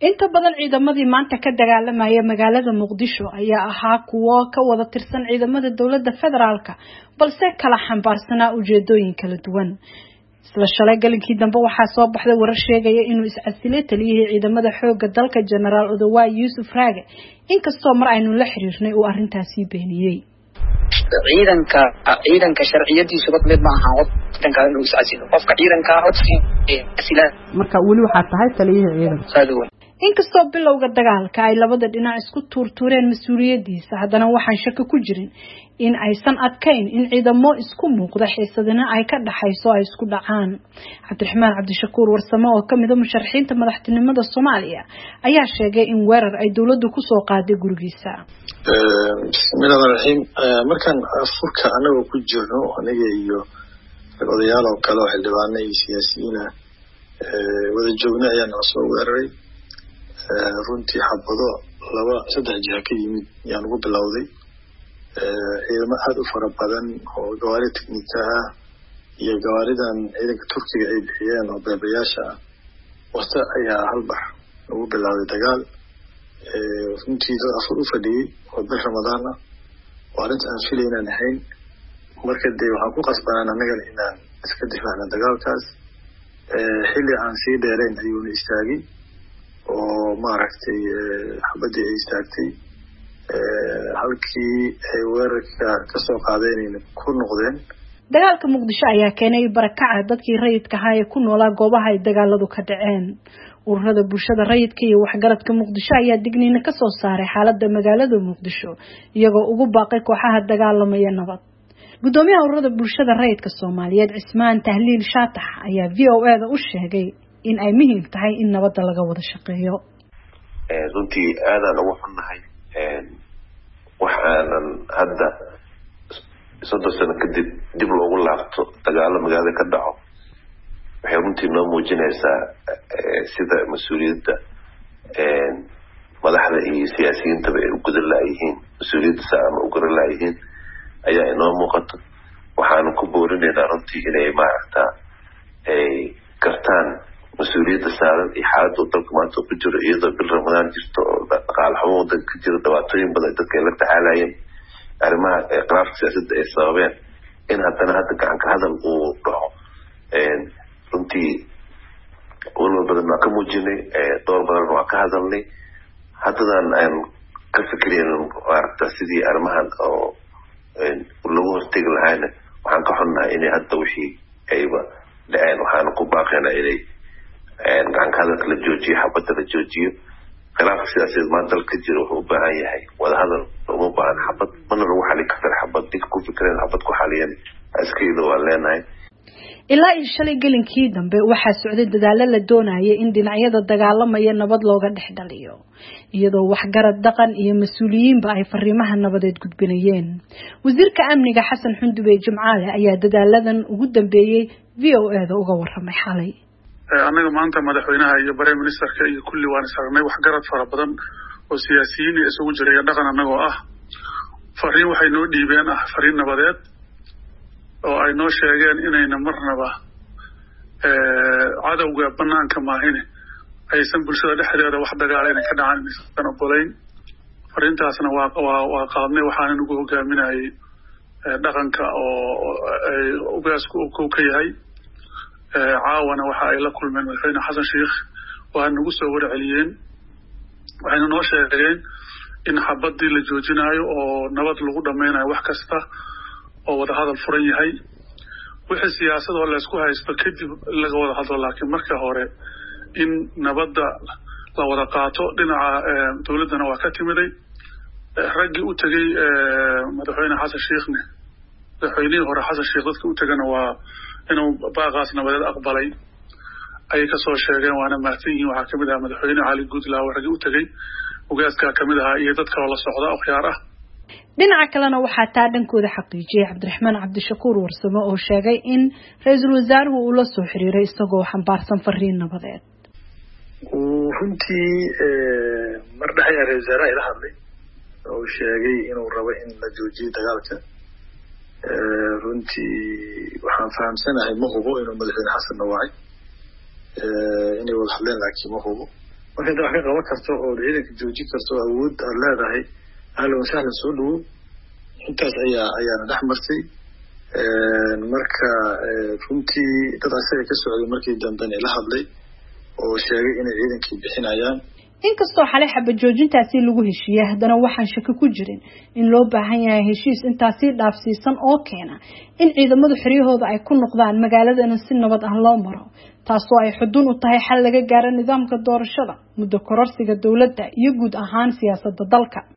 inta badan ciidamadii maanta ka dagaalamaya magaalada Muqdisho ayaa ahaa kuwo ka wada tirsan ciidamada dawladda federaalka balse kala xambaarsanaa ujeedooyin kala duwan. isla shalay galinkii dambe waxaa soo baxday warar sheegaya inuu iscasilay taliyihii ciidamada xoogga dalka General Odawa Yusuf Raage inkastoo mar aynu la xiriirnay uu arintaasi beeniyay. ciidanka sharciyadiisu mid ma aha wadanka inuu iscasilo qofka ciidanka isla marka wali waxa tahay taliyihii ciidanka inkastoo bilowga dagaalka ay labada dhinac isku tuurtuureen mas'uuliyadiisa haddana waxaan shaki ku jirin in aysan adkayn in ciidamo isku muuqda xiisadina ay ka dhaxayso ay isku dhacaan. Cabdiraxmaan Cabdishakuur Warsamo oo kamid ah musharaxiinta madaxtinimada Soomaaliya ayaa sheegay in weerar ay dawladdu ku soo qaaday gurigiisa. bismillahirrahmanirrahim markan furka anagu ku jirno aniga iyo odayaal oo kale oo xildhibaano iyo siyaasiyiin wada joogna ayaan soo weeraray runtii xabado 2-3 jiha ka yimid yaan ugu bilowday ciidamo aad u fara badan oo gawaari teknika ah iyo gawaaridan ciidanka Turkiga ay bixiyeen oo beebayaasha wasta ayaa halbar ugu bilowday dagaal runtii dad afur u fadhiyay oo bil Ramadaan ah oo aan filaynaan ahayn marka waxaan ku qasbanaa anaga inaan iska difaacno dagaalkaas xilli aan sii dheerayn ayuu istaagay oo maaragtay xabadii ay istaagtay halkii ay weerarka ka soo qaadeen ku noqdeen. dagaalka Muqdisho ayaa keenay barakaca dadkii rayidka ahaa ee ku noolaa goobaha ay dagaaladu ka dhaceen. ururada bulshada rayidka iyo waxgaradka Muqdisho ayaa digniino ka soo saaray xaaladda magaalada Muqdisho iyagoo ugu baaqay kooxaha dagaalamaya nabad. gudoomiyaha ururada bulshada rayidka Soomaaliyeed Cismaan Tahliil Shaatax ayaa VOA-da u sheegay in ay muhiim tahay in nabadda laga wada shaqeeyo. runtii aadaan ugu xunnahay waxaanan hadda 30 sano kadib dib loogu laabto dagaalo magaalada ka dhaco waxay runtii noo muujinaysaa sida mas'uuliyadda madaxda iyo siyaasiyiinta ay u gudan laayihiin mas'uuliyadda saama u gudan laayihiin ayaa inoo muuqato waxaan ku boorinaynaa runtii inay maaragtaa ay gartaan مسؤولية السعادة إحادة وطلق ما تقدر إيضا بالرمضان جرت قال حمود كتير دواتين بدأت تكلم تعالين أرما قرار سياسة الصوابين إن حتى نهتك عن هذا الوضع أنتي أول بدنا كموجني دور بدنا كهذا اللي حتى أن كفكرين تسدي أرمهان أو لو استقل عنا وعن كحنا إني حتى وشي أيوة لأن وحنا كباقينا إلي عن هذا الجوجي حبة الجوجي خلاف سياسي ما دل كتير وحبة هاي وهذا الموضوع عن حبة من نروح على كثر حبة ديك كل فكرة حبة حاليا أسكيدو ولا هاي ilaa in shalay galinkii dambe waxaa socday dadaalo la doonayay in dhinacyada dagaalamaya nabad looga dhexdhaliyo iyadoo waxgarad dhaqan iyo mas'uuliyiinba ay fariimaha nabadeed gudbinayeen. wasiirka amniga Xasan Xundube Jimcaale ayaa dadaaladan ugu dambeeyay VOA-da uga warramay xalay. anaga maanta madaxweynaha iyo prime ministerka iyo kulli waan saarnay waxgarad fara badan oo siyaasiyiin isugu jiray dhaqan anagoo ah fariin waxay noo dhiibeen fariin nabadeed oo ay noo sheegeen inayna marnaba cadawga banaanka maahine aysan bulshada dhexdeeda wax dagaalayna ka dhacaan inaysan ogolayn. fariintaasna waa qaadnay waxaan ugu hogaaminayay dhaqanka oo ugaasku uu ka yahay caawana waxa ay la kulmeen madaxweyne Xasan Sheikh waxaan ugu soo warceliyeen waxayna noo sheegeen in xabadii la joojinayo oo nabad lagu dhameynayo wax kasta oo wada hadal furan yahay wixii siyaasad oo la isku haysto kadib laga wada hadlo laakiin marka hore in nabadda la wada qaato dhinaca dawladana waa ka timiday ragii u tagay madaxweyne Xasan Sheekhne madaxweynihii hore Xasan Sheikh dadka u tagana waa inuu baaqaas nabadeed aqbalay ay ka soo sheegeen waana mahadsanyihiin waxaa kamid ah madaxweyne Cali Guudlaaw ragii u tagay ugaaska kamid ah iyo dad kale la socda oo khiyaar ah. dhinaca kalena waxaa taa dhankooda xaqiijiyay Cabdiraxmaan Cabdishakuur Warsamo oo sheegay in ra'iisul wasaaruhu uu la soo xiriiray isagoo xambaarsan fariin nabadeed. runtii mar dhaxay ra'iisul wasaaraha ila hadlay oo sheegay inuu rabo in la joojiyo dagaalka runtii waxaan fahamsanahay ma hubo inuu madaxweyne Xasan Nawaaci inay wada hadleen laakiin ma hubo marka inta wax ka qaban karto oo ciidanka joojin karto awood aad leedahay ahlan wasahlan soo dhawow intaas ayaana dhex martay marka runtii dad asaga ka socday markii dambena la hadlay oo sheegay inay ciidankii bixinayaan inkastoo xalay xabad joojintaasi lagu heshiiyay haddana waxaan shaki ku jirin in loo baahan yahay heshiis intaasi dhaafsiisan oo keena in ciidamadu xeryahooda ay ku noqdaan magaaladana si nabad ah loo maro taasoo ay xudun u tahay xal laga gaaro nidaamka doorashada muddo kororsiga dowladda iyo guud ahaan siyaasadda dalka